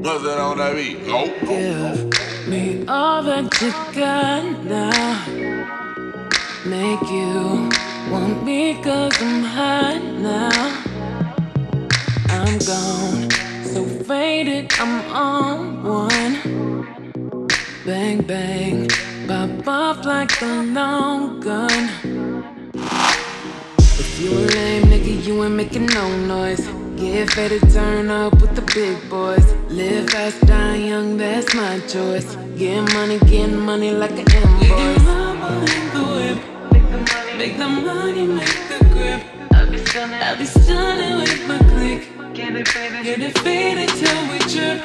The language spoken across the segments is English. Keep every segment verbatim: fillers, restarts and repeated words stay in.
What's that on that beat? Go. Give me all that you got now. Make you want me cause I'm hot now. I'm gone, so faded, I'm on one. Bang, bang, pop off like a long gun. If you a lame nigga, you ain't making no noise. Get ready to turn up with the big boys. Live fast, die young, that's my choice. Get money, get money like an invoice. Mama in the whip, make the money, make the money, make the grip. I'll be stunning, I'll be stunning with my click. Get it faded, get it faded till we trip.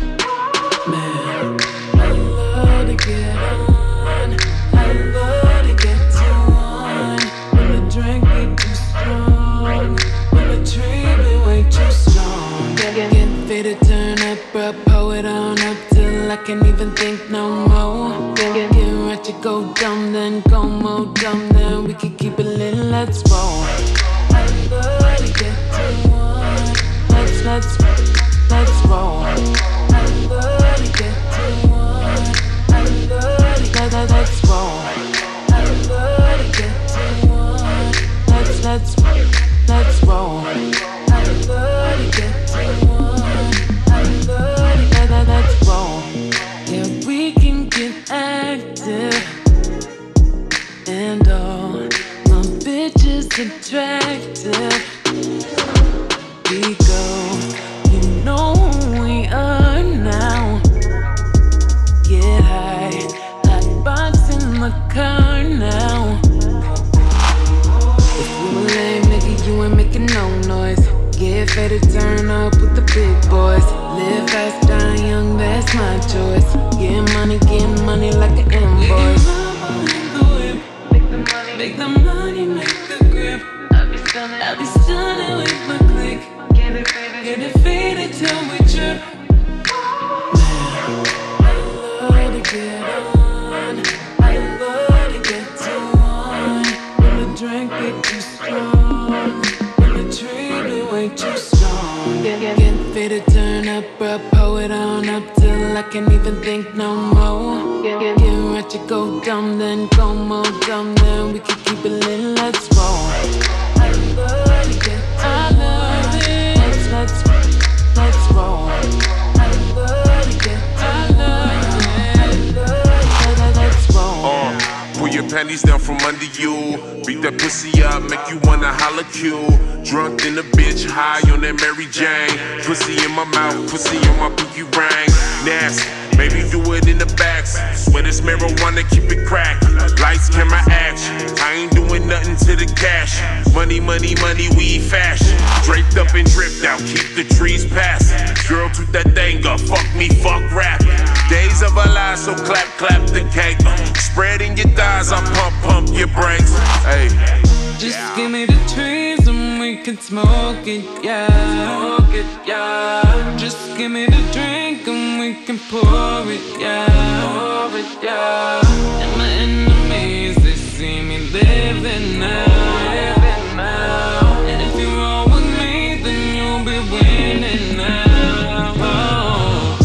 Man, I love to get on, I love to get to one. When the drink get too strong, when the tree be way too strong. Get, get, get faded, turn up, bro, pull it on up till I can't even think no more. Get, get, get right to go dumb, then go more dumb, then we can keep it lit, let's roll. I love to get to one. Let's, let's, let's roll. I love to get to one. I love to get, let, let's roll. I love to get to one. Let's, let's, let's roll. I love to get to one. I love to get, let, let's roll. Yeah, we can get active, and all my bitches attractive. We go, you know who we are now. Get high, hot box in the car now. If you a lame nigga, you ain't making no noise. Get ready to turn up with the big boys. Live fast, die young, that's my choice. Get money, get money like an invoice. Make the money, make the money, make the grip. I'll be stunning, I'll be stunning with my click. Get it faded, get it faded till we trip. Man, I love to get on, I love to get to one. When the drink get too strong, when the tree be way too strong. Get, get, get faded, turn up, bro, pull it on up till I can't even think no more. Get, get, get right to go dumb, then go more dumb, then we can keep it lit, let's roll. I love to get to I love it. Let's, let's, let's roll. I love to get to I love it. I love it. Let's roll. Uh, pull your panties down from under you. Beat that pussy up, make you wanna holla Q. Drunk in the bitch, high on that Mary Jane. Pussy in my mouth, pussy on my pinky ring. Nasty, maybe do it in the backs. Swear this marijuana, keep it cracked. Lights, camera, action. I ain't doing nothing to the cash. Money, money, money, we fashion. Draped up and dripped out, keep the trees passing. Girl, toot that thing up, fuck me, fuck rap. Days of our lives, so clap, clap the cake. Spreading your thighs, I pump, pump your brakes. Hey. Just give me the trees and we can smoke it, yeah. Smoke it, yeah. Just give me the drink and we can pour it, yeah. Pour it, yeah. And my enemies, they see me living now, living now. And if you roll with me, then you'll be winning now. Oh.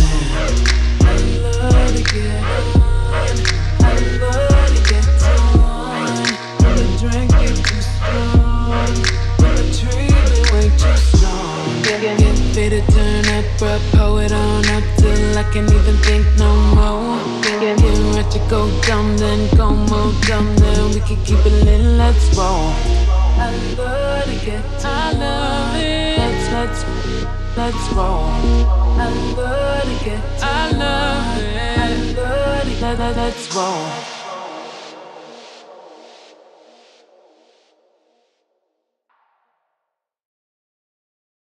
I love to get on, I love to get to one. When the drink get too strong, when the tree be way too strong. Get, get, get faded, turn up, bro, pull it on up till I can't even think no more. Get, get, get right to go dumb, then go more dumb, then we can keep it lit, let's roll. I love to get to I love it. Let's, let's, let's roll. I love to get to I love it. I love to let, let, let's roll.